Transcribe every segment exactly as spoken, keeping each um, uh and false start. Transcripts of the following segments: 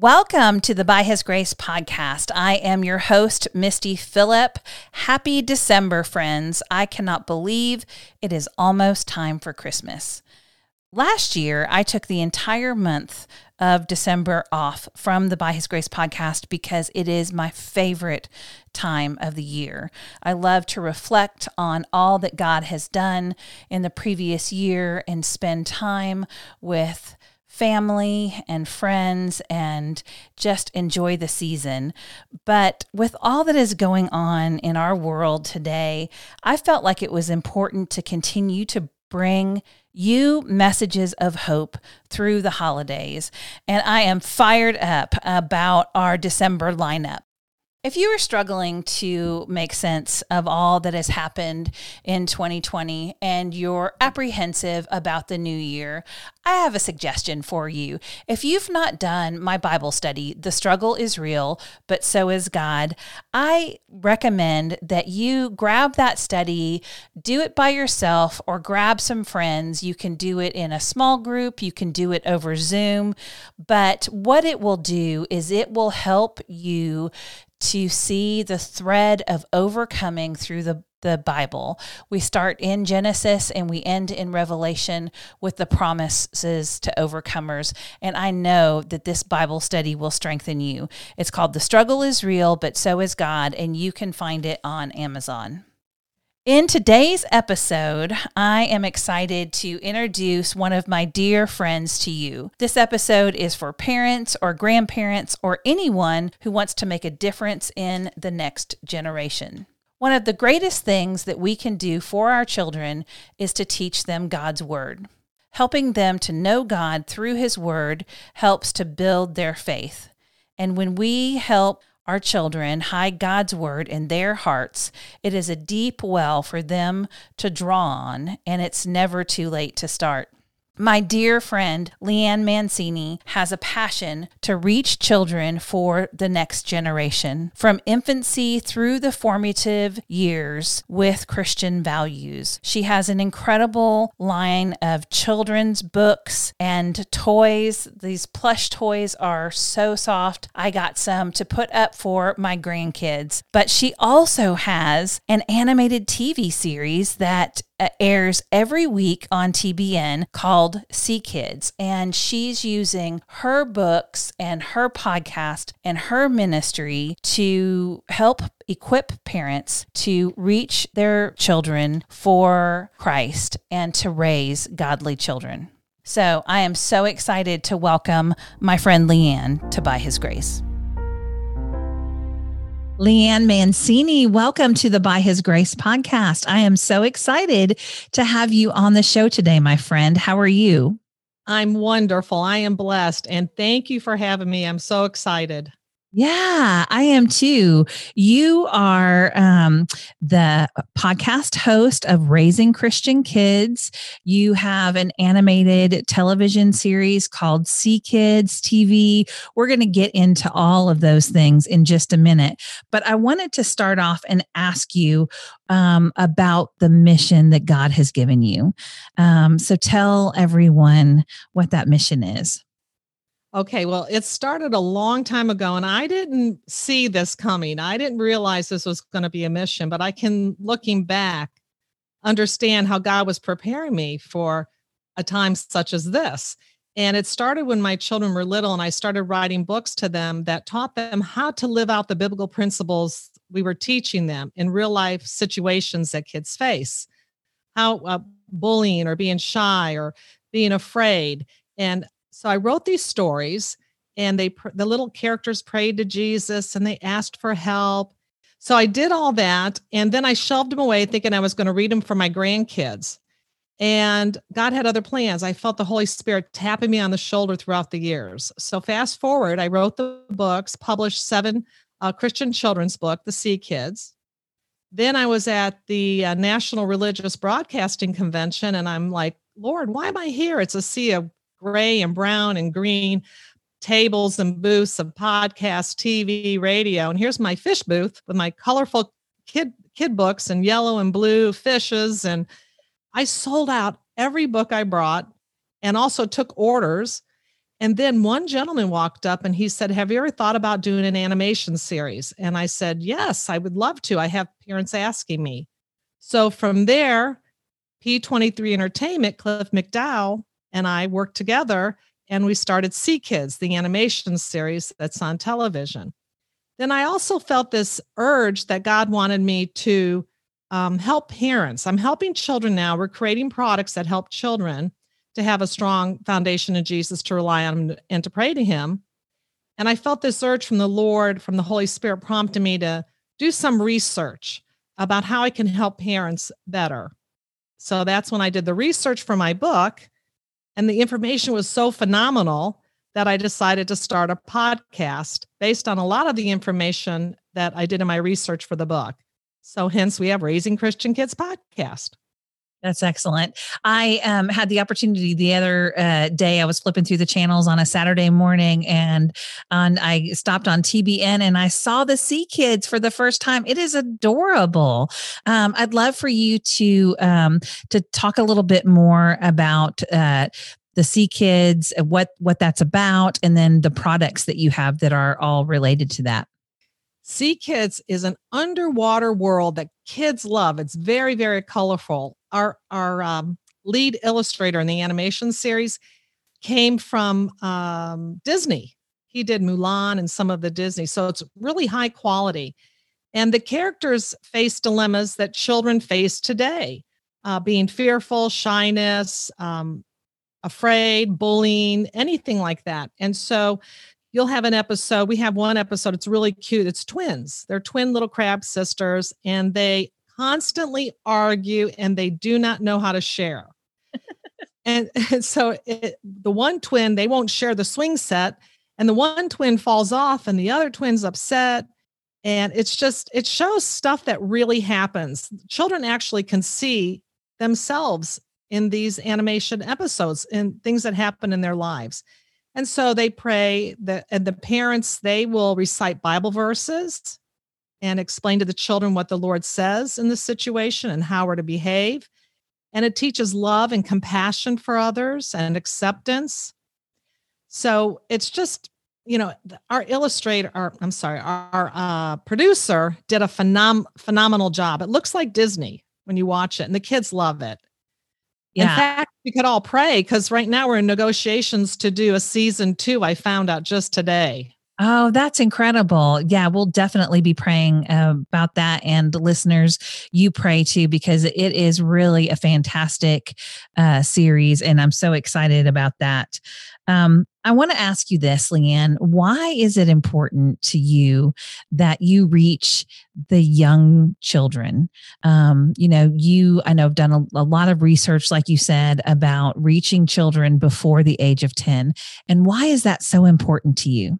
Welcome to the By His Grace podcast. I am your host, Misty Phillip. Happy December, friends. I cannot believe it is almost time for Christmas. Last year, I took the entire month of December off from the By His Grace podcast because it is my favorite time of the year. I love to reflect on all that God has done in the previous year and spend time with family and friends and just enjoy the season. But with all that is going on in our world today, I felt like it was important to continue to bring you messages of hope through the holidays. And I am fired up about our December lineup. If you are struggling to make sense of all that has happened in twenty twenty and you're apprehensive about the new year, I have a suggestion for you. If you've not done my Bible study, The Struggle is Real, but So is God, I recommend that you grab that study, do it by yourself, or grab some friends. You can do it in a small group, you can do it over Zoom, but what it will do is it will help you to see the thread of overcoming through the, the Bible. We start in Genesis and we end in Revelation with the promises to overcomers. And I know that this Bible study will strengthen you. It's called The Struggle is Real, but So is God, and you can find it on Amazon. In today's episode, I am excited to introduce one of my dear friends to you. This episode is for parents or grandparents or anyone who wants to make a difference in the next generation. One of the greatest things that we can do for our children is to teach them God's Word. Helping them to know God through His Word helps to build their faith. And when we help our children hide God's Word in their hearts, it is a deep well for them to draw on, and it's never too late to start. My dear friend, Leanne Mancini, has a passion to reach children for the next generation, from infancy through the formative years with Christian values. She has an incredible line of children's books and toys. These plush toys are so soft. I got some to put up for my grandkids. But she also has an animated T V series that Uh, airs every week on T B N called See Kids, and she's using her books and her podcast and her ministry to help equip parents to reach their children for Christ and to raise godly children. So I am so excited to welcome my friend Leanne to By His Grace. Leanne Mancini, welcome to the By His Grace podcast. I am so excited to have you on the show today, my friend. How are you? I'm wonderful. I am blessed. And thank you for having me. I'm so excited. Yeah, I am too. You are um, the podcast host of Raising Christian Kids. You have an animated television series called See Kids T V. We're going to get into all of those things in just a minute. But I wanted to start off and ask you um, about the mission that God has given you. Um, so tell everyone what that mission is. Okay, well, it started a long time ago, and I didn't see this coming. I didn't realize this was going to be a mission, but I can, looking back, understand how God was preparing me for a time such as this. And it started when my children were little, and I started writing books to them that taught them how to live out the biblical principles we were teaching them in real life situations that kids face, how uh, bullying or being shy or being afraid. And so I wrote these stories, and they the little characters prayed to Jesus and they asked for help. So I did all that, and then I shelved them away thinking I was going to read them for my grandkids. And God had other plans. I felt the Holy Spirit tapping me on the shoulder throughout the years. So fast forward, I wrote the books, published seven uh, Christian children's book, The See Kids. Then I was at the uh, National Religious Broadcasting Convention, and I'm like, Lord, why am I here? It's a sea of gray and brown and green tables and booths of podcasts, T V, radio. And here's my fish booth with my colorful kid kid books and yellow and blue fishes. And I sold out every book I brought and also took orders. And then one gentleman walked up and he said, have you ever thought about doing an animation series? And I said, yes, I would love to. I have parents asking me. So from there, P twenty-three Entertainment, Cliff McDowell, and I worked together and we started Sea Kids, the animation series that's on television. Then I also felt this urge that God wanted me to um, help parents. I'm helping children now. We're creating products that help children to have a strong foundation in Jesus, to rely on him and to pray to him. And I felt this urge from the Lord, from the Holy Spirit, prompting me to do some research about how I can help parents better. So that's when I did the research for my book. And the information was so phenomenal that I decided to start a podcast based on a lot of the information that I did in my research for the book. So hence we have Raising Christian Kids podcast. That's excellent. I um, had the opportunity the other uh, day. I was flipping through the channels on a Saturday morning, and on I stopped on T B N and I saw the Sea Kids for the first time. It is adorable. Um, I'd love for you to um, to talk a little bit more about uh, the Sea Kids, what what that's about, and then the products that you have that are all related to that. Sea Kids is an underwater world that kids love. It's very, very colorful. Our our um, lead illustrator in the animation series came from um, Disney. He did Mulan and some of the Disney. So it's really high quality. And the characters face dilemmas that children face today, uh, being fearful, shyness, um, afraid, bullying, anything like that. And so you'll have an episode. We have one episode. It's really cute. It's twins. They're twin little crab sisters, and they constantly argue and they do not know how to share. and, and so it, the one twin, they won't share the swing set, and the one twin falls off and the other twin's upset. And it's just, it shows stuff that really happens. Children actually can see themselves in these animation episodes and things that happen in their lives. And so they pray that, and the parents, they will recite Bible verses and explain to the children what the Lord says in this situation and how we're to behave. And it teaches love and compassion for others and acceptance. So it's just, you know, our illustrator, our, I'm sorry, our uh, producer did a phenom- phenomenal job. It looks like Disney when you watch it, and the kids love it. Yeah. In fact, we could all pray, because right now we're in negotiations to do a season two. I found out just today. Oh, that's incredible. Yeah, we'll definitely be praying uh, about that. And listeners, you pray too, because it is really a fantastic uh, series. And I'm so excited about that. Um, I want to ask you this, Leanne. Why is it important to you that you reach the young children? Um, you know, you, I know, have done a, a lot of research, like you said, about reaching children before the age of ten. And why is that so important to you?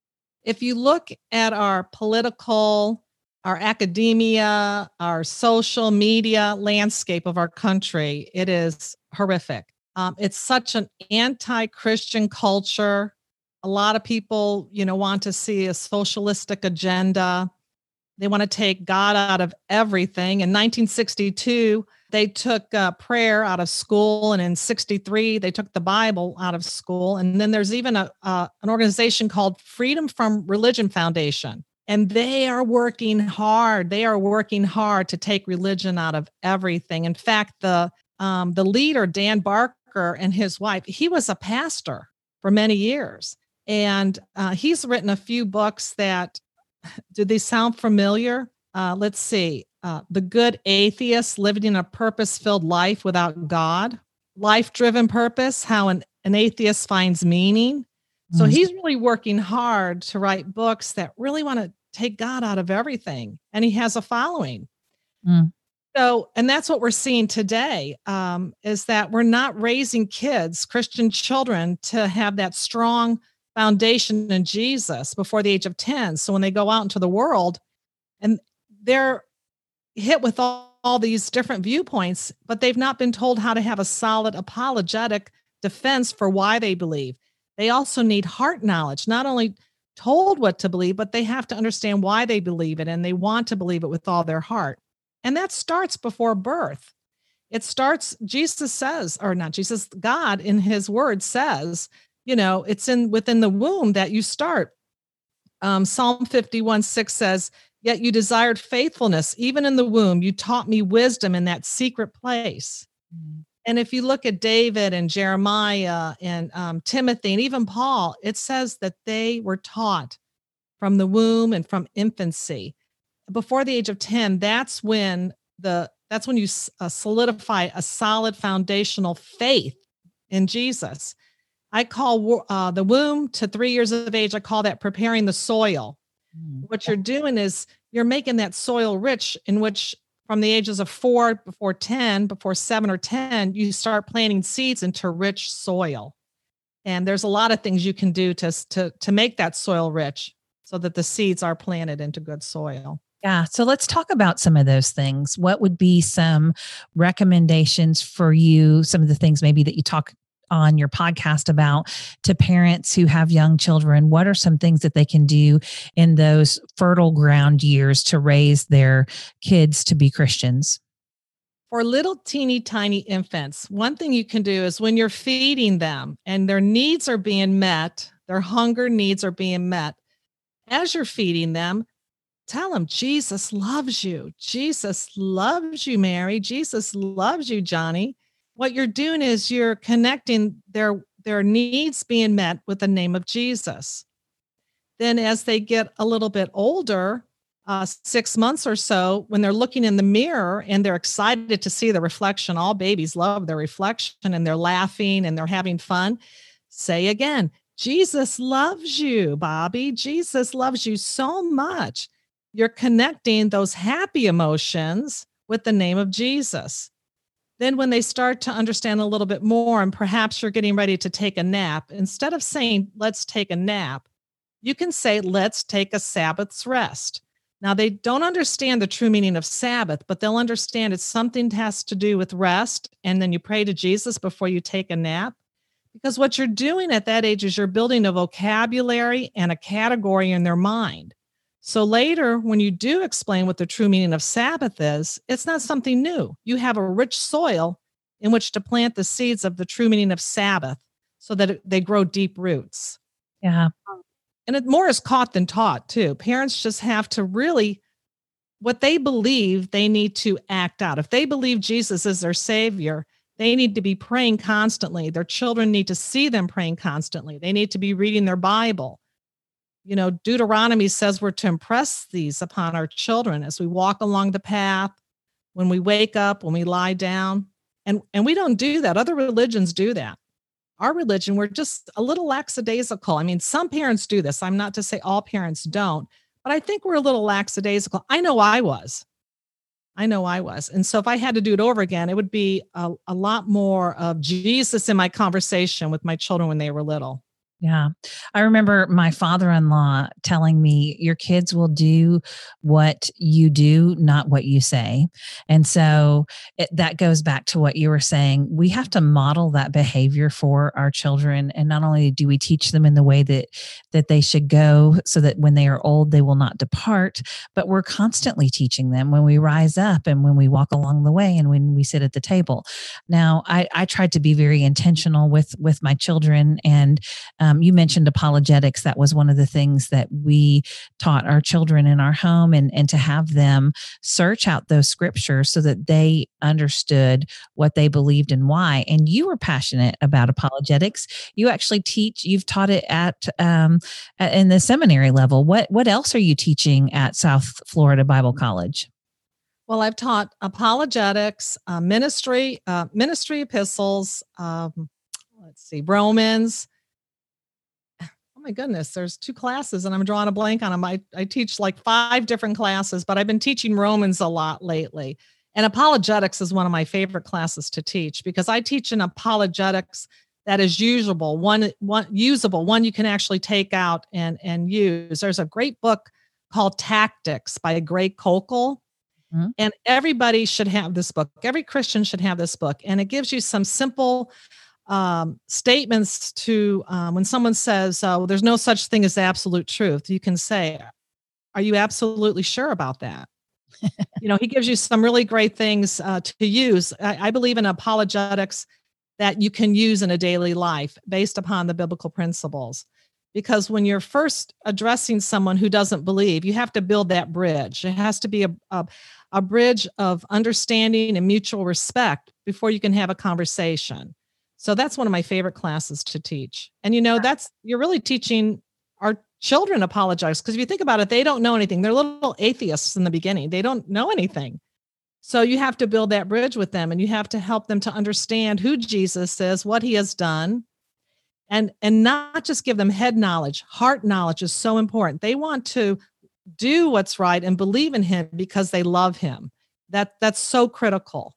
If you look at our political, our academia, our social media landscape of our country, it is horrific. Um, it's such an anti-Christian culture. A lot of people, you know, want to see a socialistic agenda. They want to take God out of everything. In nineteen sixty-two, they took uh, prayer out of school. And in sixty-three, they took the Bible out of school. And then there's even a uh, an organization called Freedom from Religion Foundation. And they are working hard. They are working hard to take religion out of everything. In fact, the um, the leader, Dan Barker, and his wife, he was a pastor for many years. And uh, he's written a few books that, do they sound familiar? Uh, let's see. Uh, The Good Atheist, Living in a Purpose-Filled Life Without God. Life-Driven Purpose, How an, an Atheist Finds Meaning. So mm-hmm. he's really working hard to write books that really want to take God out of everything. And he has a following. Mm. So, and that's what we're seeing today, um, is that we're not raising kids, Christian children, to have that strong foundation in Jesus before the age of ten. So when they go out into the world and they're hit with all, all these different viewpoints, but they've not been told how to have a solid apologetic defense for why they believe. They also need heart knowledge, not only told what to believe, but they have to understand why they believe it, and they want to believe it with all their heart. And that starts before birth. It starts, Jesus says, or not Jesus, God in his word says you know, it's in within the womb that you start. Um, Psalm fifty-one six says, yet you desired faithfulness, even in the womb. You taught me wisdom in that secret place. Mm. And if you look at David and Jeremiah and um, Timothy and even Paul, it says that they were taught from the womb and from infancy. Before the age of ten, that's when the that's when you uh, solidify a solid foundational faith in Jesus. I call uh, the womb to three years of age, I call that preparing the soil. Mm. What you're doing is you're making that soil rich, in which from the ages of four, before ten, before seven or ten, you start planting seeds into rich soil. And there's a lot of things you can do to, to, to make that soil rich so that the seeds are planted into good soil. Yeah. So let's talk about some of those things. What would be some recommendations for you? Some of the things maybe that you talk on your podcast about to parents who have young children. What are some things that they can do in those fertile ground years to raise their kids to be Christians? For little teeny tiny infants, one thing you can do is when you're feeding them and their needs are being met, their hunger needs are being met, as you're feeding them, tell them Jesus loves you. Jesus loves you, Mary. Jesus loves you, Johnny. What you're doing is you're connecting their, their needs being met with the name of Jesus. Then as they get a little bit older, uh, six months or so, when they're looking in the mirror and they're excited to see the reflection, all babies love their reflection and they're laughing and they're having fun. Say again, Jesus loves you, Bobby. Jesus loves you so much. You're connecting those happy emotions with the name of Jesus. Then when they start to understand a little bit more and perhaps you're getting ready to take a nap, instead of saying, let's take a nap, you can say, let's take a Sabbath's rest. Now, they don't understand the true meaning of Sabbath, but they'll understand it's something that has to do with rest. And then you pray to Jesus before you take a nap. Because what you're doing at that age is you're building a vocabulary and a category in their mind. So later, when you do explain what the true meaning of Sabbath is, it's not something new. You have a rich soil in which to plant the seeds of the true meaning of Sabbath so that they grow deep roots. Yeah. And it more is caught than taught, too. Parents just have to really, what they believe, they need to act out. If they believe Jesus is their Savior, they need to be praying constantly. Their children need to see them praying constantly. They need to be reading their Bible. You know, Deuteronomy says we're to impress these upon our children as we walk along the path, when we wake up, when we lie down. And, and we don't do that. Other religions do that. Our religion, we're just a little lackadaisical. I mean, some parents do this. I'm not to say all parents don't, but I think we're a little lackadaisical. I know I was. I know I was. And so if I had to do it over again, it would be a, a lot more of Jesus in my conversation with my children when they were little. Yeah. I remember my father-in-law telling me, your kids will do what you do, not what you say. And so it, that goes back to what you were saying. We have to model that behavior for our children. And not only do we teach them in the way that, that they should go so that when they are old, they will not depart, but we're constantly teaching them when we rise up and when we walk along the way and when we sit at the table. Now, I, I tried to be very intentional with, with my children, and Um, you mentioned apologetics. That was one of the things that we taught our children in our home, and, and to have them search out those scriptures so that they understood what they believed and why. And you were passionate about apologetics. You actually teach, you've taught it at, um, at in the seminary level. What, what else are you teaching at South Florida Bible College? Well, I've taught apologetics, uh, ministry, uh, ministry epistles, um, let's see, Romans. My goodness, there's two classes and I'm drawing a blank on them. I, I teach like five different classes, but I've been teaching Romans a lot lately. And apologetics is one of my favorite classes to teach because I teach an apologetics that is usable, one, one usable, one you can actually take out and, and use. There's a great book called Tactics by Greg Koukl. Mm-hmm. And everybody should have this book. Every Christian should have this book. And it gives you some simple um, statements to, um, when someone says, uh, well, there's no such thing as absolute truth. You can say, are you absolutely sure about that? You know, he gives you some really great things uh, to use. I, I believe in apologetics that you can use in a daily life based upon the biblical principles. Because when you're first addressing someone who doesn't believe, you have to build that bridge. It has to be a, a, a bridge of understanding and mutual respect before you can have a conversation. So that's one of my favorite classes to teach. And, you know, that's, you're really teaching our children apologetics, because if you think about it, they don't know anything. They're little atheists in the beginning. They don't know anything. So you have to build that bridge with them, and you have to help them to understand who Jesus is, what he has done, and, and not just give them head knowledge. Heart knowledge is so important. They want to do what's right and believe in him because they love him. That, that's so critical.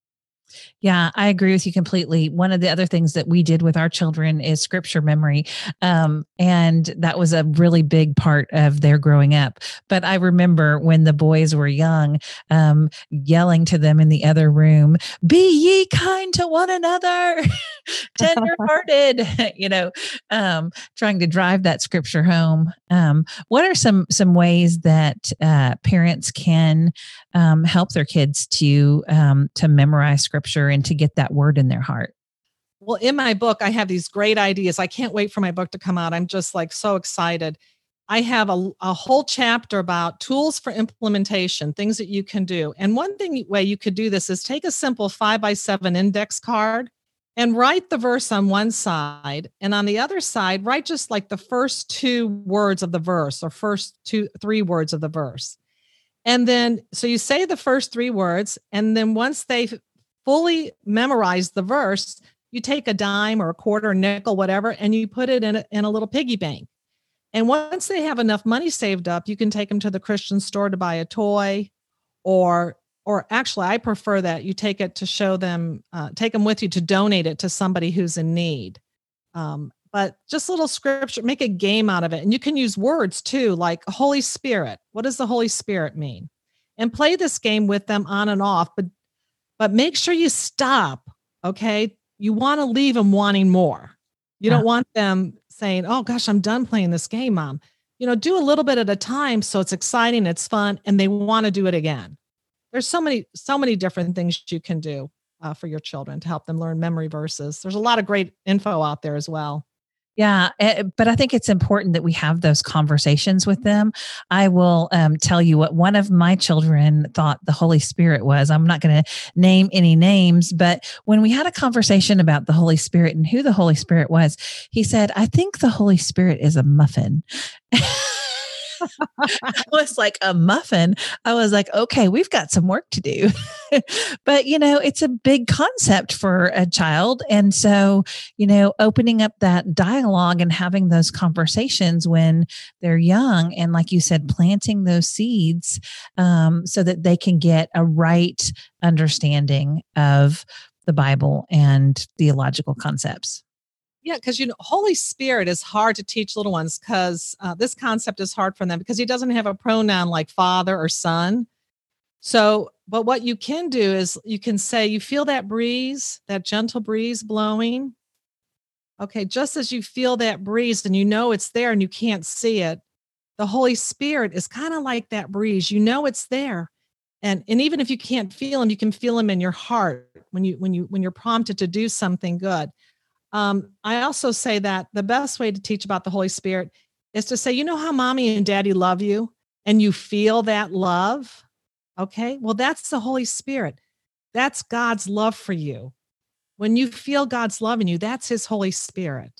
Yeah, I agree with you completely. One of the other things that we did with our children is scripture memory. Um, and that was a really big part of their growing up. But I remember when the boys were young, um, yelling to them in the other room, "Be ye kind to one another, tender-hearted," you know, um, trying to drive that scripture home. Um, what are some, some ways that uh, parents can um, help their kids to, um, to memorize scripture and to get that word in their heart? Well, in my book, I have these great ideas. I can't wait for my book to come out. I'm just like so excited. I have a, a whole chapter about tools for implementation, things that you can do. And one thing way you could do this is take a simple five by seven index card and write the verse on one side. And on the other side, write just like the first two words of the verse, or first two, three words of the verse. And then, so you say the first three words, and then once they've fully memorize the verse, you take a dime or a quarter, a nickel, whatever, and you put it in a, in a little piggy bank. And once they have enough money saved up, you can take them to the Christian store to buy a toy, or, or actually, I prefer that you take it to show them, uh, take them with you to donate it to somebody who's in need. Um, but just little scripture, make a game out of it. And you can use words too, like Holy Spirit. What does the Holy Spirit mean? And play this game with them on and off, but But make sure you stop, okay? You want to leave them wanting more. You Yeah. don't want them saying, "Oh gosh, I'm done playing this game, Mom." You know, do a little bit at a time so it's exciting, it's fun, and they want to do it again. There's so many, so many different things you can do uh, for your children to help them learn memory verses. There's a lot of great info out there as well. Yeah, eh, but I think it's important that we have those conversations with them. I will um, tell you what one of my children thought the Holy Spirit was. I'm not going to name any names, but when we had a conversation about the Holy Spirit and who the Holy Spirit was, he said, "I think the Holy Spirit is a muffin." I was like, "A muffin?" I was like, okay, we've got some work to do. But, you know, it's a big concept for a child. And so, you know, opening up that dialogue and having those conversations when they're young, and like you said, planting those seeds um, so that they can get a right understanding of the Bible and theological concepts. Yeah, because you know, Holy Spirit is hard to teach little ones, because uh, this concept is hard for them because he doesn't have a pronoun like father or son. So, but what you can do is you can say, "You feel that breeze, that gentle breeze blowing?" Okay, just as you feel that breeze and you know it's there and you can't see it, the Holy Spirit is kind of like that breeze. You know it's there. And, and even if you can't feel him, you can feel him in your heart when you when you when you're prompted to do something good. Um, I also say that the best way to teach about the Holy Spirit is to say, "You know how mommy and daddy love you, and you feel that love?" Okay, well, that's the Holy Spirit. That's God's love for you. When you feel God's love in you, that's his Holy Spirit.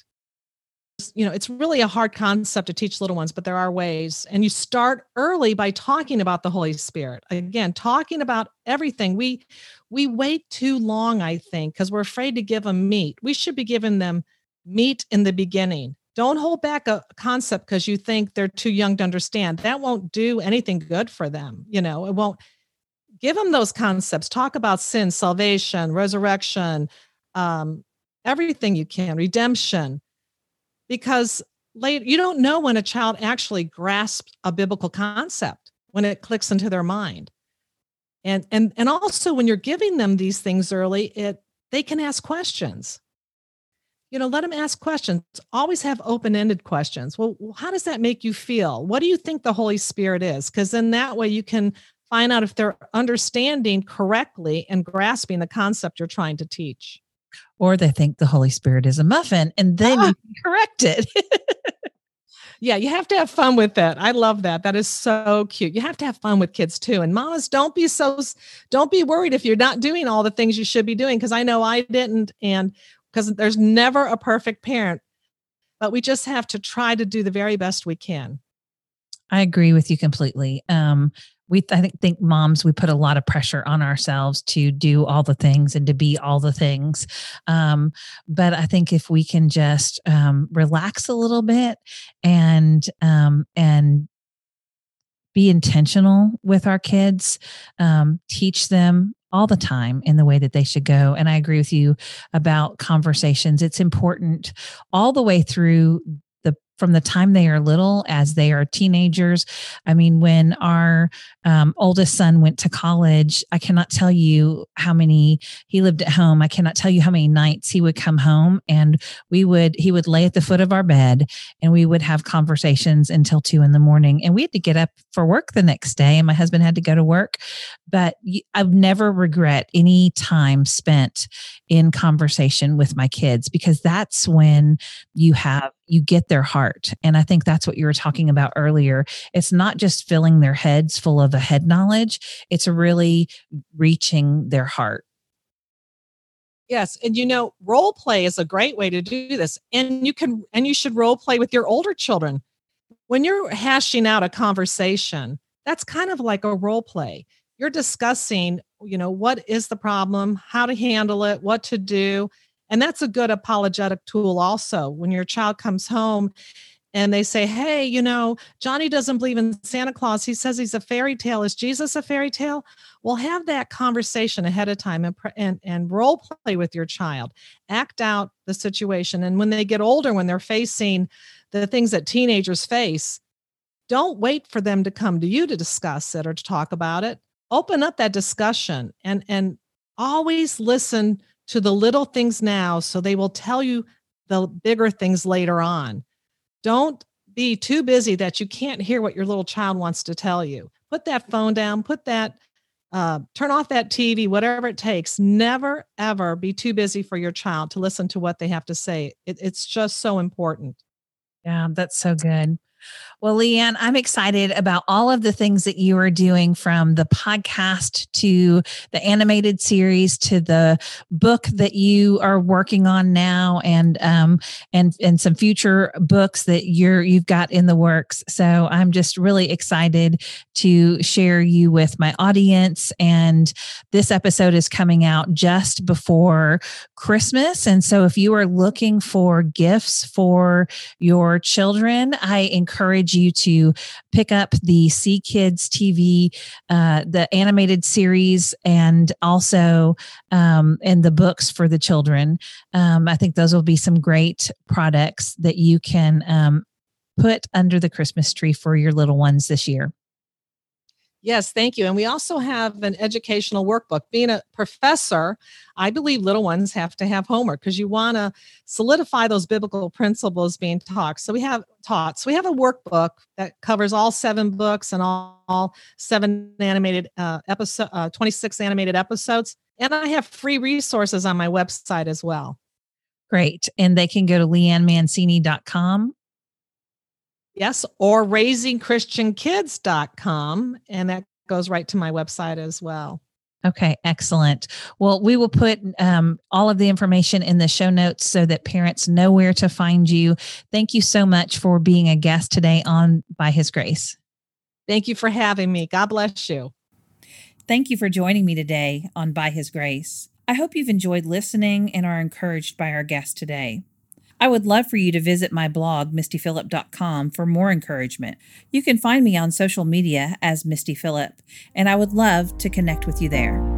You know, it's really a hard concept to teach little ones, but there are ways. And you start early by talking about the Holy Spirit. Again, talking about everything. We we wait too long, I think, because we're afraid to give them meat. We should be giving them meat in the beginning. Don't hold back a concept because you think they're too young to understand. That won't do anything good for them. You know, it won't. Give them those concepts. Talk about sin, salvation, resurrection, um, everything you can, redemption. Because later, you don't know when a child actually grasps a biblical concept, when it clicks into their mind. And, and, and also when you're giving them these things early, it, they can ask questions. You know, let them ask questions. Always have open-ended questions. Well, how does that make you feel? What do you think the Holy Spirit is? Because then that way you can find out if they're understanding correctly and grasping the concept you're trying to teach. Or they think the Holy Spirit is a muffin, and then ah. you can correct it. Yeah, you have to have fun with that. I love that. That is so cute. You have to have fun with kids too. And mamas, don't be so, don't be worried if you're not doing all the things you should be doing. Because I know I didn't. And because there's never a perfect parent, but we just have to try to do the very best we can. I agree with you completely. Um, we, I think, think moms, we put a lot of pressure on ourselves to do all the things and to be all the things. Um, but I think if we can just um, relax a little bit and um, and be intentional with our kids, um, teach them all the time in the way that they should go. And I agree with you about conversations. It's important all the way through the from the time they are little, as they are teenagers. I mean, when our um, oldest son went to college, I cannot tell you how many, he lived at home. I cannot tell you how many nights he would come home and we would, he would lay at the foot of our bed and we would have conversations until two in the morning. And we had to get up for work the next day and my husband had to go to work. But I would never regret any time spent in conversation with my kids, because that's when you have, you get their heart. And I think that's what you were talking about earlier. It's not just filling their heads full of a head knowledge. It's really reaching their heart. Yes. And you know, role play is a great way to do this. And you can, and you should role play with your older children. When you're hashing out a conversation, that's kind of like a role play. You're discussing, you know, what is the problem, how to handle it, what to do. And that's a good apologetic tool also. When your child comes home and they say, hey, you know, Johnny doesn't believe in Santa Claus. He says he's a fairy tale. Is Jesus a fairy tale? Well, have that conversation ahead of time and, and, and role play with your child. Act out the situation. And when they get older, when they're facing the things that teenagers face, don't wait for them to come to you to discuss it or to talk about it. Open up that discussion and, and always listen to the little things now so they will tell you the bigger things later on. Don't be too busy that you can't hear what your little child wants to tell you. Put that phone down, put that, uh, turn off that T V, whatever it takes. Never, ever be too busy for your child to listen to what they have to say. It, it's just so important. Yeah, that's so good. Well, Leanne, I'm excited about all of the things that you are doing, from the podcast to the animated series to the book that you are working on now, and um and and some future books that you're you've got in the works. So I'm just really excited to share you with my audience. And this episode is coming out just before Christmas, and so if you are looking for gifts for your children, I encourage you to pick up the See Kids T V, uh, the animated series, and also um, and the books for the children. Um, I think those will be some great products that you can um, put under the Christmas tree for your little ones this year. Yes, thank you. And we also have an educational workbook. Being a professor, I believe little ones have to have homework because you want to solidify those biblical principles being taught. So we have taught. So we have a workbook that covers all seven books and all, all seven animated uh, episode, uh, twenty-six animated episodes. And I have free resources on my website as well. Great. And they can go to leanne mancini dot com. Yes, or raising christian kids dot com, and that goes right to my website as well. Okay, excellent. Well, we will put um, all of the information in the show notes so that parents know where to find you. Thank you so much for being a guest today on By His Grace. Thank you for having me. God bless you. Thank you for joining me today on By His Grace. I hope you've enjoyed listening and are encouraged by our guest today. I would love for you to visit my blog, misty phillip dot com, for more encouragement. You can find me on social media as Misty Phillip, and I would love to connect with you there.